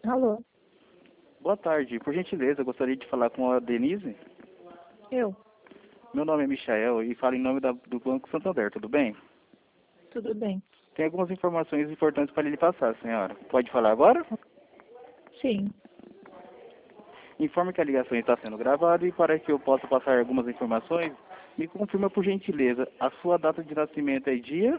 Alô, Boa tarde. Por gentileza, gostaria de falar com a Denise. eu? Meu nome é Michael e falo em nome do Banco Santander, tudo bem? Tudo bem? Tem algumas informações importantes para lhe passar, senhora. Pode falar agora? Sim. Informe que a ligação está sendo gravada e para que eu possa passar algumas informações, me confirma por gentileza, a sua data de nascimento é dia,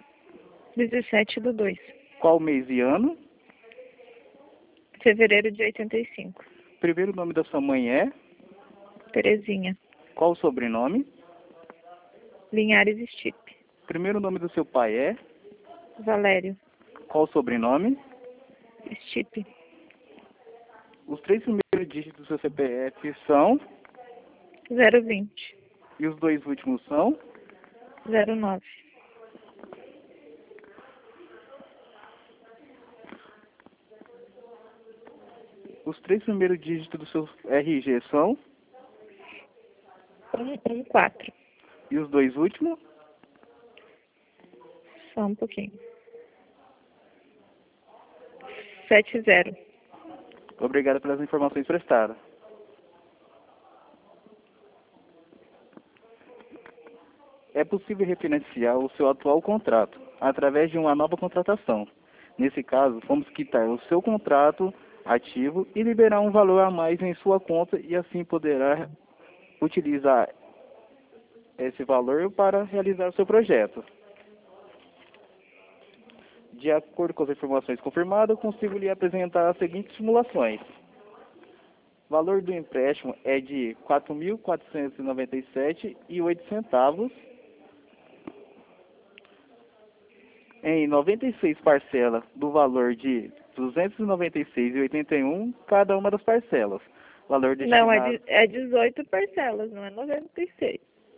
17/2. qual mês e ano, Fevereiro de 85. primeiro nome da sua mãe é, Terezinha. qual o sobrenome, Linhares Stipe. primeiro nome do seu pai é, Valério. qual o sobrenome, Stipe. os três primeiros dígitos do seu CPF são, 020. e os dois últimos são, 09. os três primeiros dígitos do seu RG são, 114. e os dois últimos, Só um pouquinho. 70. obrigado pelas informações prestadas. É possível refinanciar o seu atual contrato através de uma nova contratação. Nesse caso, vamos quitar o seu contrato ativo e liberar um valor a mais em sua conta e assim poderá utilizar esse valor para realizar o seu projeto. De acordo com as informações confirmadas, consigo lhe apresentar as seguintes simulações. O valor do empréstimo é de R$ 4.497,08 em 96 parcelas do valor de R$ 296,81 cada uma das parcelas. Valor Não, destinado... é 18 parcelas, não é 96.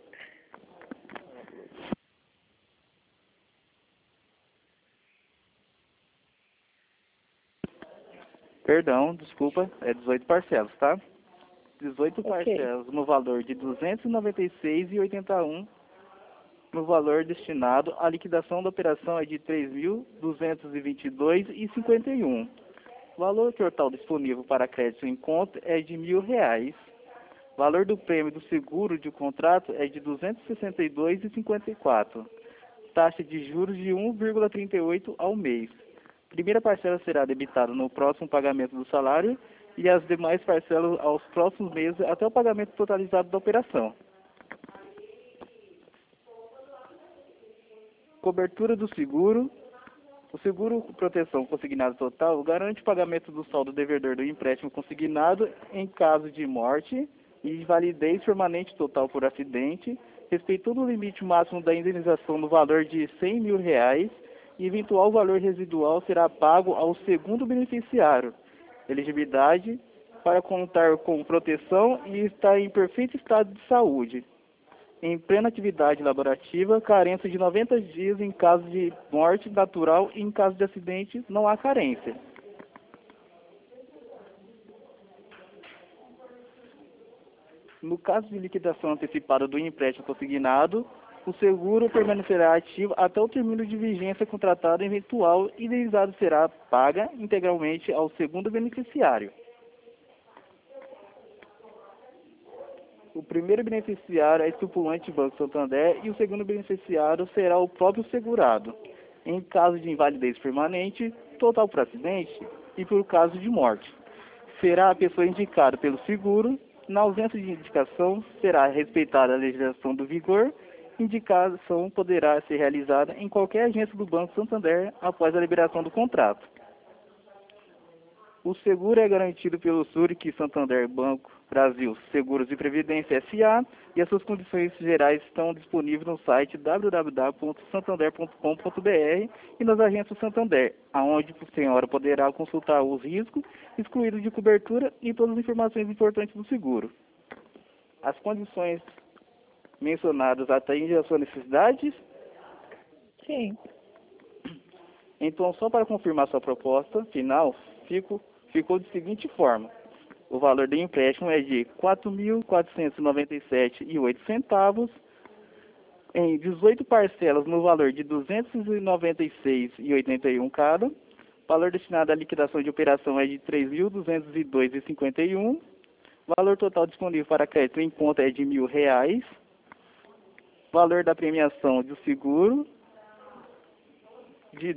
Perdão, desculpa, é 18 parcelas, tá? 18 Ok. parcelas no valor de R$ 296,81. No valor destinado à liquidação da operação é de R$ 3.222,51. O valor total disponível para crédito em conta é de R$ 1.000. O valor do prêmio do seguro de contrato é de R$ 262,54. Taxa de juros de 1,38 ao mês. Primeira parcela será debitada no próximo pagamento do salário e as demais parcelas aos próximos meses até o pagamento totalizado da operação. Cobertura do seguro. O seguro proteção consignado total garante o pagamento do saldo devedor do empréstimo consignado em caso de morte e invalidez permanente total por acidente, respeitando o limite máximo da indenização no valor de R$ 100.000 e eventual valor residual será pago ao segundo beneficiário. Elegibilidade para contar com proteção e estar em perfeito estado de saúde. Em plena atividade laborativa, carência de 90 dias em caso de morte natural e em caso de acidente não há carência. No caso de liquidação antecipada do empréstimo consignado, o seguro permanecerá ativo até o término de vigência contratada eventual e indenizado será paga integralmente ao segundo beneficiário. O primeiro beneficiário é estipulante Banco Santander e o segundo beneficiário será o próprio segurado, em caso de invalidez permanente, total por acidente e por caso de morte. Será a pessoa indicada pelo seguro. Na ausência de indicação, será respeitada a legislação do vigor. Indicação poderá ser realizada em qualquer agência do Banco Santander após a liberação do contrato. O seguro é garantido pelo Zurich Santander Banco Brasil Seguros e Previdência S.A. e as suas condições gerais estão disponíveis no site www.santander.com.br e nas agências Santander, aonde a senhora poderá consultar os riscos excluídos de cobertura e todas as informações importantes do seguro. As condições mencionadas atendem às suas necessidades? Sim. Então, só para confirmar sua proposta final, ficou de seguinte forma. O valor do empréstimo é de R$ 4.497,08 em 18 parcelas no valor de R$ 296,81 cada. Valor destinado à liquidação de operação é de R$ 3.202,51. Valor total disponível para crédito em conta é de R$ 1.000. Valor da premiação do seguro de R$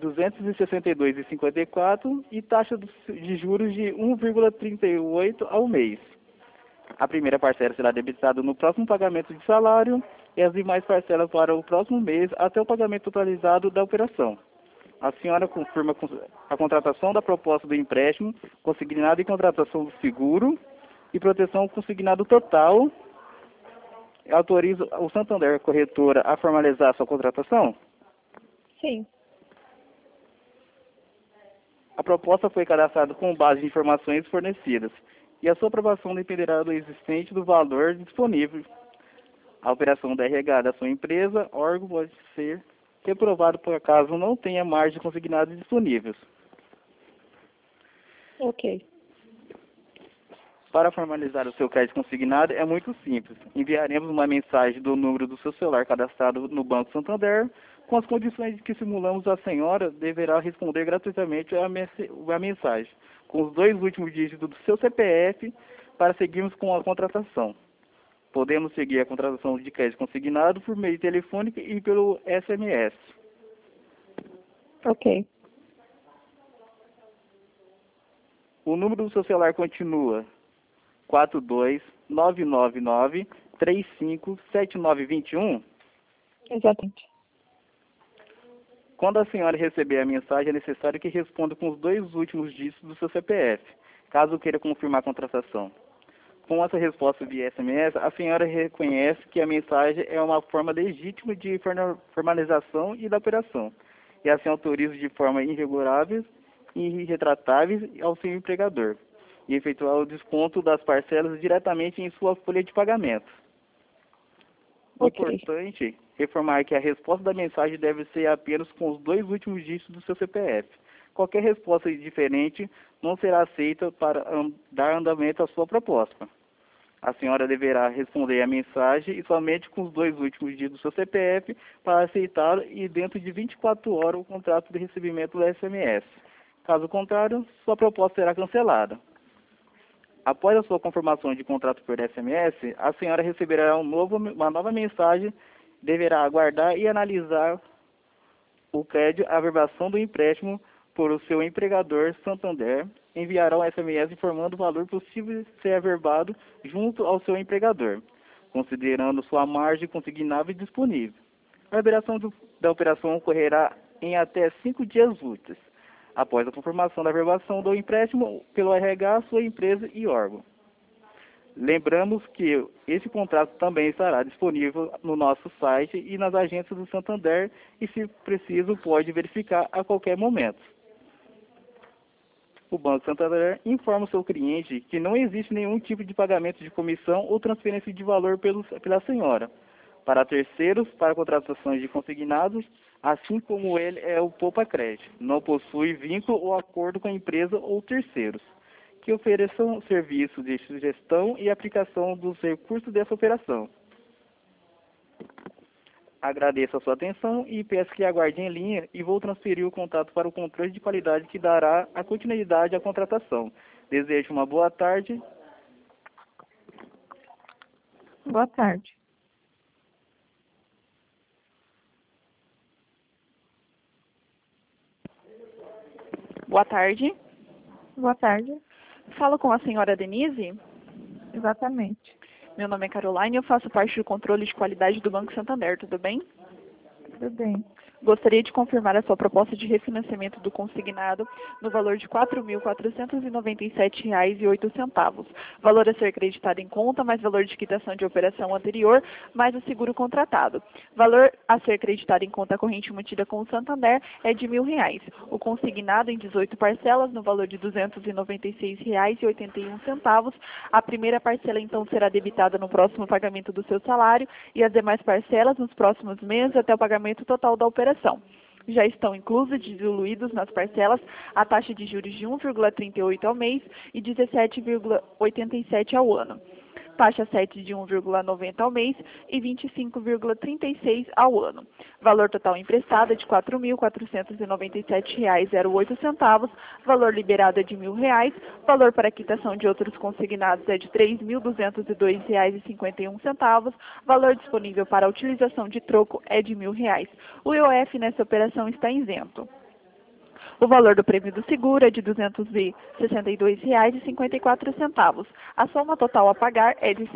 262,54 e taxa de juros de 1,38 ao mês. A primeira parcela será debitada no próximo pagamento de salário e as demais parcelas para o próximo mês até o pagamento totalizado da operação. A senhora confirma a contratação da proposta do empréstimo, consignado e contratação do seguro e proteção consignado total. Autoriza o Santander Corretora a formalizar sua contratação? Sim. A proposta foi cadastrada com base em informações fornecidas e a sua aprovação dependerá do existente do valor disponível. A operação da RH da sua empresa, órgão, pode ser reprovado por acaso não tenha margem consignados disponíveis. Ok. Para formalizar o seu crédito consignado é muito simples. Enviaremos uma mensagem do número do seu celular cadastrado no Banco Santander, com as condições de que simulamos. A senhora deverá responder gratuitamente a mensagem, com os 2 últimos dígitos do seu CPF, para seguirmos com a contratação. Podemos seguir a contratação de crédito consignado por meio telefônico e pelo SMS. Ok. O número do seu celular continua 42999-357921. Exatamente. Quando a senhora receber a mensagem, é necessário que responda com os 2 últimos dígitos do seu CPF, caso queira confirmar a contratação. Com essa resposta via SMS, a senhora reconhece que a mensagem é uma forma legítima de formalização e da operação, e assim autoriza de forma irrevogável e irretratável ao seu empregador, e efetuar o desconto das parcelas diretamente em sua folha de pagamento. Ok. Importante informar que a resposta da mensagem deve ser apenas com os 2 últimos dígitos do seu CPF. Qualquer resposta diferente não será aceita para dar andamento à sua proposta. A senhora deverá responder a mensagem e somente com os 2 últimos dígitos do seu CPF para aceitá-lo e dentro de 24 horas o contrato de recebimento do SMS. Caso contrário, sua proposta será cancelada. Após a sua confirmação de contrato por SMS, a senhora receberá uma nova mensagem, deverá aguardar e analisar o crédito, a averbação do empréstimo por o seu empregador Santander, enviará um SMS informando o valor possível de ser averbado junto ao seu empregador, considerando sua margem consignável e disponível. A liberação da operação ocorrerá em até 5 dias úteis, após a confirmação da averbação do empréstimo pelo RH, sua empresa e órgão. Lembramos que esse contrato também estará disponível no nosso site e nas agências do Santander e, se preciso, pode verificar a qualquer momento. O Banco Santander informa o seu cliente que não existe nenhum tipo de pagamento de comissão ou transferência de valor pela senhora para terceiros, para contratações de consignados, assim como ele é o Poupa Crédito. Não possui vínculo ou acordo com a empresa ou terceiros que ofereçam serviço de sugestão e aplicação dos recursos dessa operação. Agradeço a sua atenção e peço que aguarde em linha e vou transferir o contato para o controle de qualidade que dará a continuidade à contratação. Desejo uma boa tarde. Boa tarde. Boa tarde. Boa tarde. Falo com a senhora Denise. Exatamente. Meu nome é Caroline e eu faço parte do controle de qualidade do Banco Santander, tudo bem? Tudo bem. Gostaria de confirmar a sua proposta de refinanciamento do consignado no valor de R$ 4.497,08. Valor a ser acreditado em conta, mais valor de quitação de operação anterior, mais o seguro contratado. Valor a ser acreditado em conta corrente mantida com o Santander é de R$ 1.000. O consignado em 18 parcelas no valor de R$ 296,81. A primeira parcela, então, será debitada no próximo pagamento do seu salário e as demais parcelas nos próximos meses até o pagamento total da operação. Já estão inclusos e diluídos nas parcelas a taxa de juros de 1,38 ao mês e 17,87 ao ano. taxa 7 de 1,90 ao mês e 25,36 ao ano. Valor total emprestado é de R$ 4.497,08, valor liberado é de R$ 1.000, valor para quitação de outros consignados é de R$ 3.202,51, valor disponível para a utilização de troco é de R$ 1.000. O IOF nessa operação está isento. O valor do prêmio do seguro é de R$ 262,54. A soma total a pagar é de R$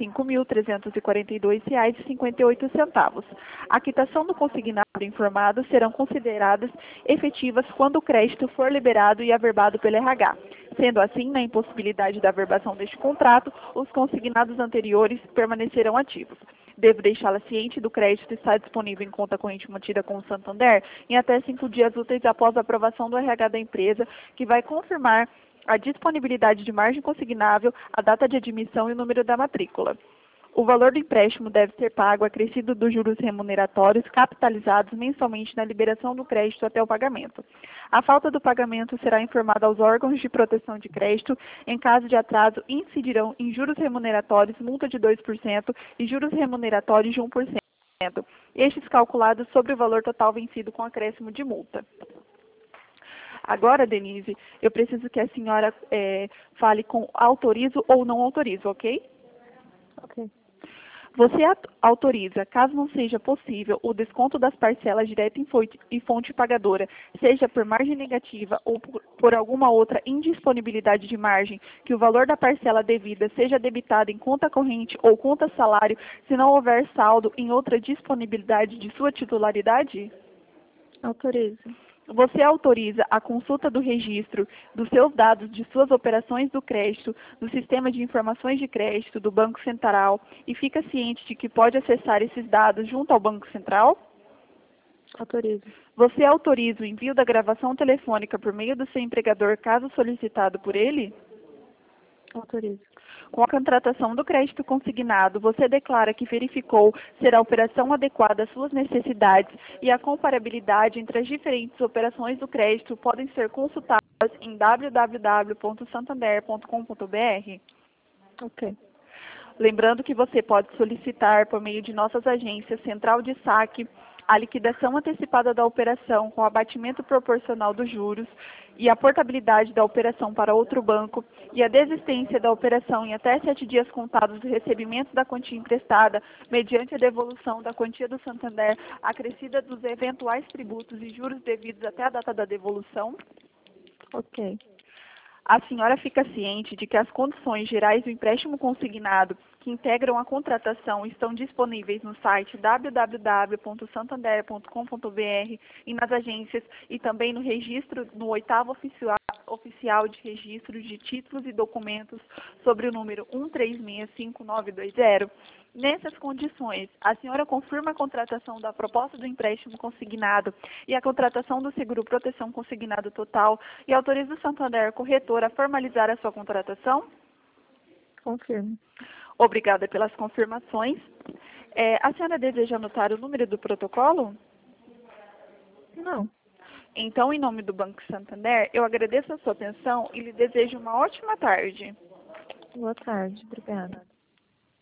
5.342,58. A quitação do consignado informado serão consideradas efetivas quando o crédito for liberado e averbado pelo RH. Sendo assim, na impossibilidade da averbação deste contrato, os consignados anteriores permanecerão ativos. Devo deixá-la ciente do crédito estar disponível em conta corrente mantida com o Santander em até 5 dias úteis após a aprovação do RH da empresa, que vai confirmar a disponibilidade de margem consignável, a data de admissão e o número da matrícula. O valor do empréstimo deve ser pago acrescido dos juros remuneratórios capitalizados mensalmente na liberação do crédito até o pagamento. A falta do pagamento será informada aos órgãos de proteção de crédito. Em caso de atraso, incidirão em juros remuneratórios, multa de 2% e juros remuneratórios de 1%. Estes calculados sobre o valor total vencido com acréscimo de multa. Agora, Denise, eu preciso que a senhora fale com autorizo ou não autorizo, ok? Ok. Você autoriza, caso não seja possível, o desconto das parcelas direta em fonte pagadora, seja por margem negativa ou por alguma outra indisponibilidade de margem, que o valor da parcela devida seja debitado em conta corrente ou conta salário, se não houver saldo em outra disponibilidade de sua titularidade? Autorizo. Você autoriza a consulta do registro dos seus dados de suas operações do crédito, do sistema de informações de crédito do Banco Central e fica ciente de que pode acessar esses dados junto ao Banco Central? Autorizo. Você autoriza o envio da gravação telefônica por meio do seu empregador, caso solicitado por ele? Autorizo. Com a contratação do crédito consignado, você declara que verificou ser a operação adequada às suas necessidades e a comparabilidade entre as diferentes operações do crédito podem ser consultadas em www.santander.com.br. Ok. Lembrando que você pode solicitar, por meio de nossas agências Central de Saque, a liquidação antecipada da operação com abatimento proporcional dos juros e a portabilidade da operação para outro banco e a desistência da operação em até 7 dias contados do recebimento da quantia emprestada, mediante a devolução da quantia do Santander acrescida dos eventuais tributos e juros devidos até a data da devolução. Ok. A senhora fica ciente de que as condições gerais do empréstimo consignado que integram a contratação estão disponíveis no site www.santander.com.br e nas agências e também no registro, no 8º oficial de registro de títulos e documentos sobre o número 1365920. Nessas condições, a senhora confirma a contratação da proposta do empréstimo consignado e a contratação do seguro proteção consignado total e autoriza o Santander corretor a formalizar a sua contratação? Confirmo. Obrigada pelas confirmações. A senhora deseja anotar o número do protocolo? Não. Então, em nome do Banco Santander, eu agradeço a sua atenção e lhe desejo uma ótima tarde. Boa tarde. Obrigada.